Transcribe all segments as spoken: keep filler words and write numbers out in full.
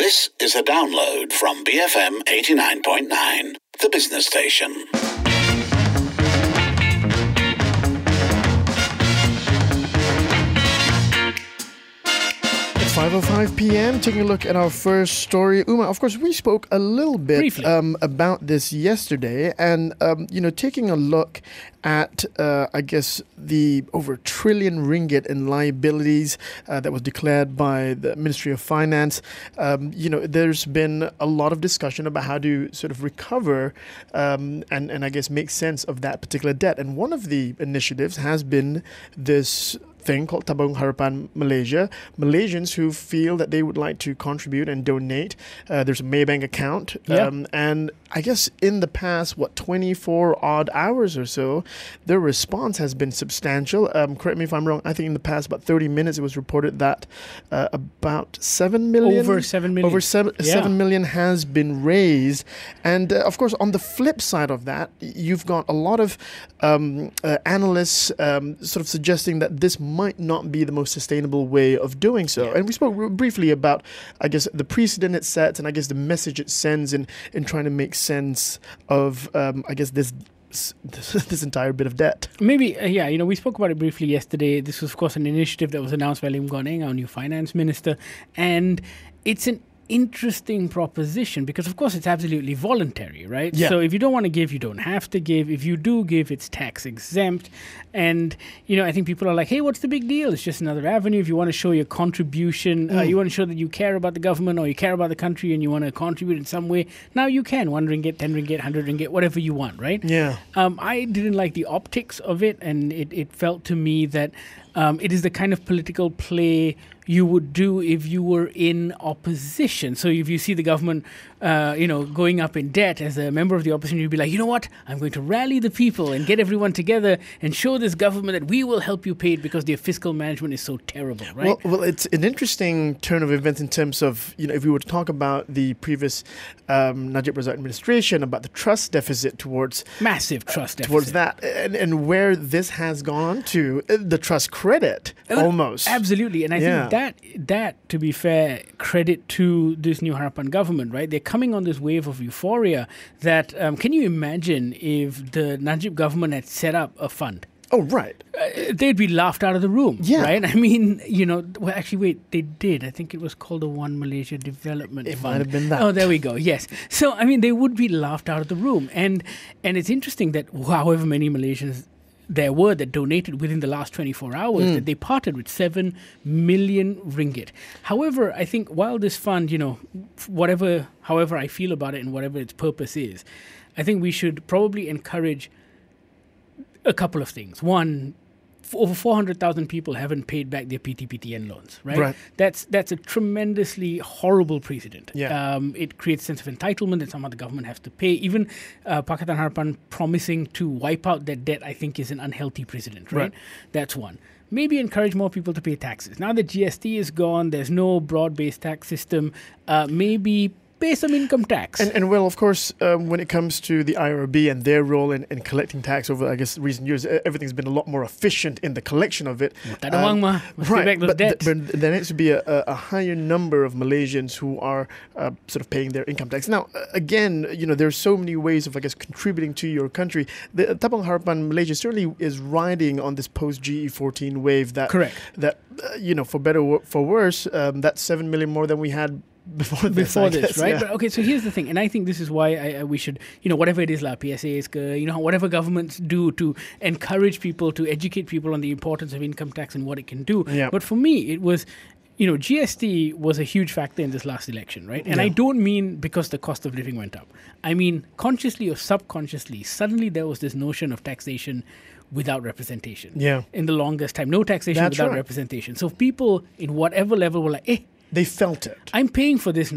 This is a download from B F M eighty-nine point nine, the business station. five oh five p.m. Taking a look at our first story. Uma, of course, we spoke a little bit um, about this yesterday, and um, you know, taking a look at, uh, I guess, the over a trillion ringgit in liabilities uh, that was declared by the Ministry of Finance. Um, you know, there's been a lot of discussion about how to sort of recover um, and and I guess make sense of that particular debt. And one of the initiatives has been this thing called Tabung Harapan Malaysia. Malaysians who feel that they would like to contribute and donate. Uh, there's a Maybank account. Yeah. Um, and I guess in the past, what, twenty-four odd hours or so, their response has been substantial. Um, correct me if I'm wrong. I think in the past about thirty minutes, it was reported that uh, about seven million. Over seven million. Over seven, Yeah. seven million has been raised. And uh, of course, on the flip side of that, you've got a lot of um, uh, analysts um, sort of suggesting that this might not be the most sustainable way of doing so. Yeah. And we spoke r- briefly about, I guess, the precedent it sets and I guess the message it sends in, in trying to make sense of, um, I guess, this this entire bit of debt. Maybe, uh, yeah, you know, we spoke about it briefly yesterday. This was, of course, an initiative that was announced by Lim Guan Eng, our new finance minister. And it's an interesting proposition because, of course, it's absolutely voluntary, right? Yeah. So if you don't want to give, you don't have to give. If you do give, it's tax exempt. And, you know, I think people are like, hey, what's the big deal? It's just another avenue. If you want to show your contribution, Mm. uh, you want to show that you care about the government or you care about the country and you want to contribute in some way, now you can. One ringgit, ten ringgit, hundred ringgit, whatever you want, right? Yeah. Um, I didn't like the optics of it, and it, it felt to me that um, it is the kind of political play you would do if you were in opposition. So if you see the government, uh, you know, going up in debt as a member of the opposition, you'd be like, you know what, I'm going to rally the people and get everyone together and show this government that we will help you pay it because their fiscal management is so terrible, right? Well, well, it's an interesting turn of events in terms of, you know, if we were to talk about the previous um, Najib Razak administration, about the trust deficit towards Massive trust deficit. towards that, and, and where this has gone to, uh, the trust credit, Uh, almost. Absolutely. And I Yeah. think that, that, to be fair, credit to this new Harapan government, right? They're coming on this wave of euphoria that, um, can you imagine if the Najib government had set up a fund? Oh, right. Uh, they'd be laughed out of the room, Yeah. right? I mean, you know, well, actually, wait, they did. I think it was called the One Malaysia Development It Fund. might have been that. Oh, there we go. Yes. So, I mean, they would be laughed out of the room. And, and it's interesting that however many Malaysians there were that donated within the last twenty-four hours, Mm. that they parted with seven million ringgit. However, I think while this fund, you know, whatever, however I feel about it and whatever its purpose is, I think we should probably encourage a couple of things. One, f- over four hundred thousand people haven't paid back their P T P T N loans, right? Right. That's that's a tremendously horrible precedent. Yeah. Um, it creates a sense of entitlement that somehow the government has to pay. Even uh, Pakatan Harapan promising to wipe out that debt, I think, is an unhealthy precedent, right? Right. That's one. Maybe encourage more people to pay taxes. Now that G S T is gone, there's no broad-based tax system. Uh, maybe pay some income tax. And, and well, of course, um, when it comes to the I R B and their role in, in collecting tax over, I guess, recent years, e- everything's been a lot more efficient in the collection of it. Tak ada wang mah. Must pay back those but, th- debts. but there needs to be a, a, a higher number of Malaysians who are uh, sort of paying their income tax. Now, uh, again, you know, there's so many ways of, I guess, contributing to your country. The Tabung Harapan Malaysia certainly is riding on this post-G E fourteen wave that, Correct. that uh, you know, for better or for worse, um, that's seven million more than we had before this, before I this, guess, right? yeah. But okay, so here's the thing, and I think this is why I, I, we should, you know, whatever it is, la P S As, ke, you know, whatever governments do to encourage people, to educate people on the importance of income tax and what it can do. Yeah. But for me, it was, you know, G S T was a huge factor in this last election, right? And Yeah. I don't mean because the cost of living went up. I mean, consciously or subconsciously, suddenly there was this notion of taxation without representation. Yeah. In the longest time, no taxation That's without right. representation. So people in whatever level were like, eh, They felt it. I'm paying for this now.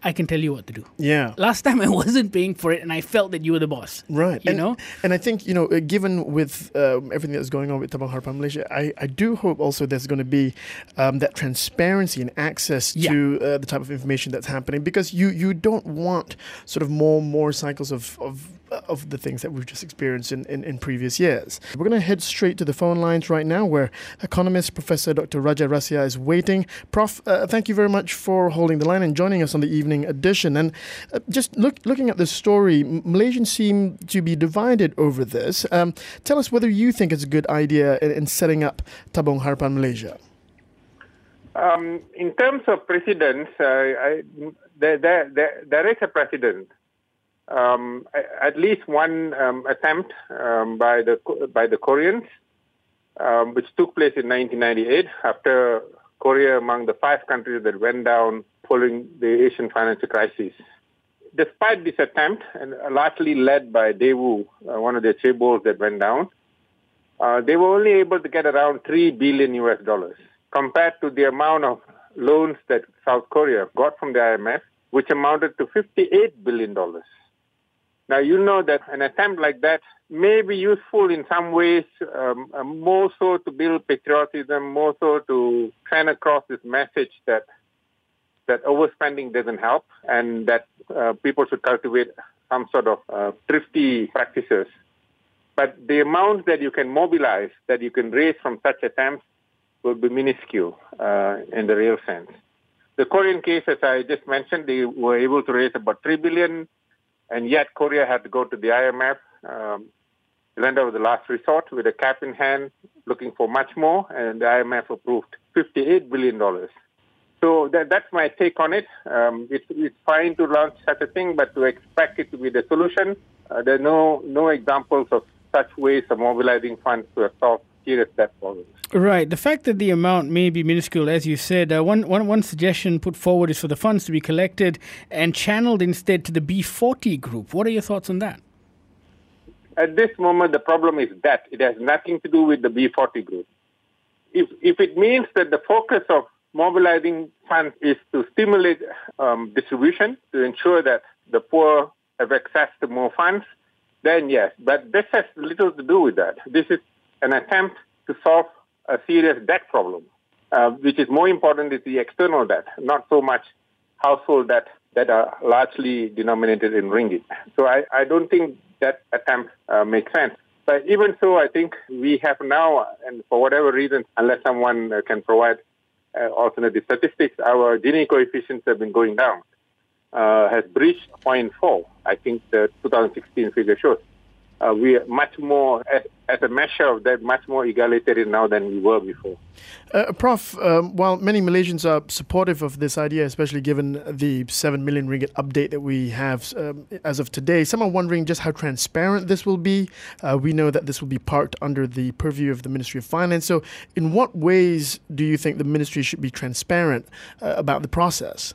I can tell you what to do. Yeah. Last time I wasn't paying for it, and I felt that you were the boss. Right. You and, know? And I think, you know, uh, given with um, everything that's going on with Tabung Harpan Malaysia, I, I do hope also there's going to be um, that transparency and access Yeah. to uh, the type of information that's happening, because you, you don't want sort of more and more cycles of, of of the things that we've just experienced in, in, in previous years. We're going to head straight to the phone lines right now, where economist Professor Doctor Raja Rasia is waiting. Prof, uh, thank you very much for holding the line and joining us on the evening edition. And uh, just look, looking at this story, Malaysians seem to be divided over this. Um, tell us whether you think it's a good idea in, in setting up Tabung Harpan Malaysia. Um, in terms of precedents, uh, I, there, there, there, there is a precedent. Um, at least one um, attempt um, by the by the Koreans, um, which took place in nineteen ninety-eight, after Korea among the five countries that went down following the Asian financial crisis. Despite this attempt, and largely led by Daewoo, uh, one of their chaebols that went down, uh, they were only able to get around three billion U S dollars compared to the amount of loans that South Korea got from the I M F, which amounted to fifty-eight billion dollars. Now, you know that an attempt like that may be useful in some ways, um, uh, more so to build patriotism, more so to send across this message that that overspending doesn't help, and that uh, people should cultivate some sort of uh, thrifty practices. But the amounts that you can mobilize, that you can raise from such attempts, will be minuscule uh, in the real sense. The Korean case, as I just mentioned, they were able to raise about three billion dollars. And yet Korea had to go to the I M F, um, lender of the last resort, with a cap in hand, looking for much more, and the I M F approved fifty-eight billion dollars. So that, that's my take on it. Um, it's, it's fine to launch such a thing, but to expect it to be the solution, uh, there are no, no examples of such ways of mobilizing funds to solve serious debt problems. Right. The fact that the amount may be minuscule, as you said, uh, one, one, one suggestion put forward is for the funds to be collected and channeled instead to the B forty group. What are your thoughts on that? At this moment, the problem is that it has nothing to do with the B forty group. If, if it means that the focus of mobilizing funds is to stimulate um, distribution, to ensure that the poor have access to more funds, then yes. But this has little to do with that. This is an attempt to solve a serious debt problem, uh, which is more important is the external debt, not so much household debt that are largely denominated in ringgit. So I, I don't think that attempt uh, makes sense. But even so, I think we have now, and for whatever reason, unless someone uh, can provide uh, alternative statistics, our Gini coefficients have been going down, uh, has breached zero point four. I think the two thousand sixteen figure shows. Uh, we are much more, as, as a measure of that, much more egalitarian now than we were before. Uh, Prof, um, while many Malaysians are supportive of this idea, especially given the seven million ringgit update that we have um, as of today, some are wondering just how transparent this will be. Uh, we know that this will be parked under the purview of the Ministry of Finance. So in what ways do you think the ministry should be transparent uh, about the process?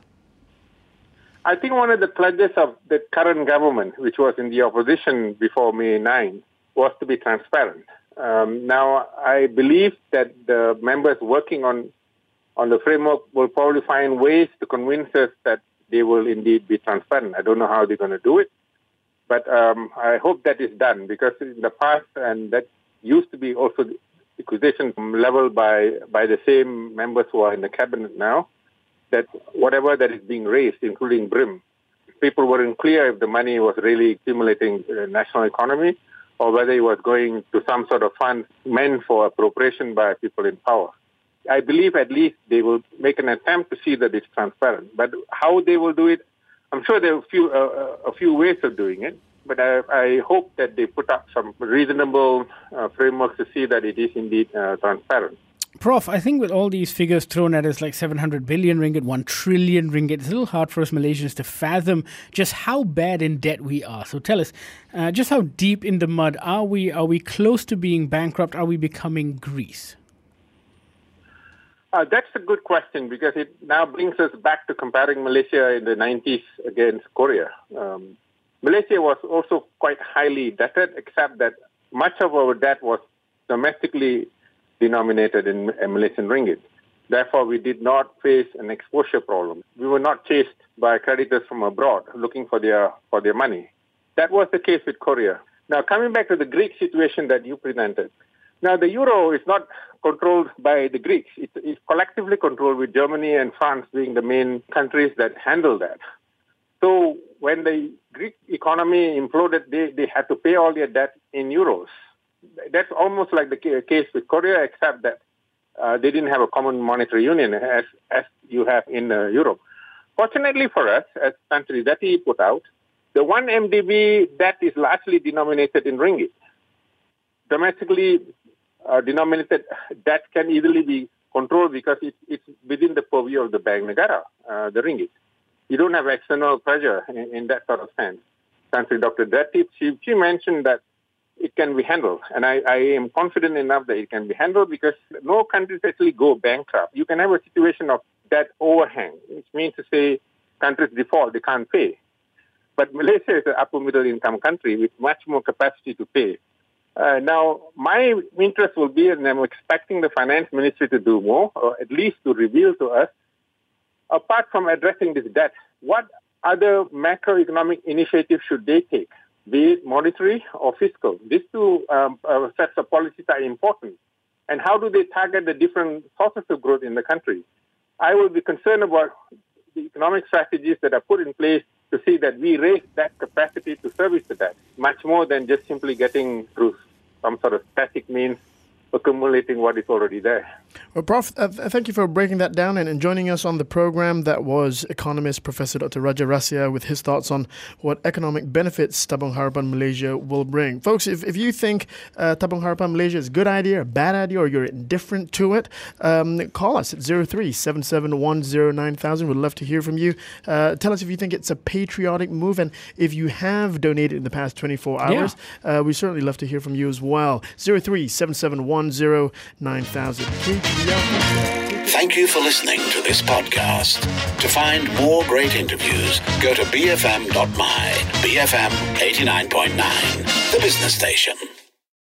I think one of the pledges of the current government, which was in the opposition before May ninth, was to be transparent. Um, now, I believe that the members working on on the framework will probably find ways to convince us that they will indeed be transparent. I don't know how they're going to do it, but um, I hope that is done, because in the past, and that used to be also the accusation leveled by, by the same members who are in the cabinet now, that whatever that is being raised, including B R I M, people weren't clear if the money was really stimulating the national economy or whether it was going to some sort of fund meant for appropriation by people in power. I believe at least they will make an attempt to see that it's transparent. But how they will do it, I'm sure there are a few, uh, a few ways of doing it. But I, I hope that they put up some reasonable uh, frameworks to see that it is indeed uh, transparent. Prof, I think with all these figures thrown at us, like seven hundred billion ringgit, one trillion ringgit, it's a little hard for us Malaysians to fathom just how bad in debt we are. So tell us, uh, just how deep in the mud are we? Are we close to being bankrupt? Are we becoming Greece? Uh, that's a good question, because it now brings us back to comparing Malaysia in the nineties against Korea. Um, Malaysia was also quite highly debted, except that much of our debt was domestically denominated in Malaysian ringgit. Therefore, we did not face an exposure problem. We were not chased by creditors from abroad looking for their for their money. That was the case with Korea. Now, coming back to the Greek situation that you presented. Now, the euro is not controlled by the Greeks. It is collectively controlled, with Germany and France being the main countries that handle that. So when the Greek economy imploded, they, they had to pay all their debt in euros. That's almost like the case with Korea, except that uh, they didn't have a common monetary union as, as you have in uh, Europe. Fortunately for us, as Tan Sri Zati put out, the one M D B debt is largely denominated in ringgit. Domestically uh, denominated debt can easily be controlled because it, it's within the purview of the Bank Negara, uh, the ringgit. You don't have external pressure in, in that sort of sense. Tan Sri Doctor Zati, she, she mentioned that it can be handled. And I, I am confident enough that it can be handled because no countries actually go bankrupt. You can have a situation of debt overhang, which means to say countries default, they can't pay. But Malaysia is an upper middle income country with much more capacity to pay. Uh, now, my interest will be, and I'm expecting the finance ministry to do more, or at least to reveal to us, apart from addressing this debt, what other macroeconomic initiatives should they take, be it monetary or fiscal? These two um, uh, sets of policies are important. And how do they target the different sources of growth in the country? I will be concerned about the economic strategies that are put in place to see that we raise that capacity to service the debt, much more than just simply getting through some sort of static means accumulating what is already there. Well, Professor uh, th- thank you for breaking that down and, and joining us on the program. That was economist Professor Doctor Raja Rasia with his thoughts on what economic benefits Tabung Harapan Malaysia will bring. Folks, if, if you think uh, Tabung Harapan Malaysia is a good idea, a bad idea, or you're indifferent to it, um, call us at zero three seven seven one zero nine thousand. We'd love to hear from you. Uh, tell us if you think it's a patriotic move, and if you have donated in the past twenty-four hours, yeah. uh, we certainly love to hear from you as well. zero three seven seven one zero nine thousand. Thank you for listening to this podcast. To find more great interviews, go to b f m dot my, B F M eighty-nine point nine, the business station.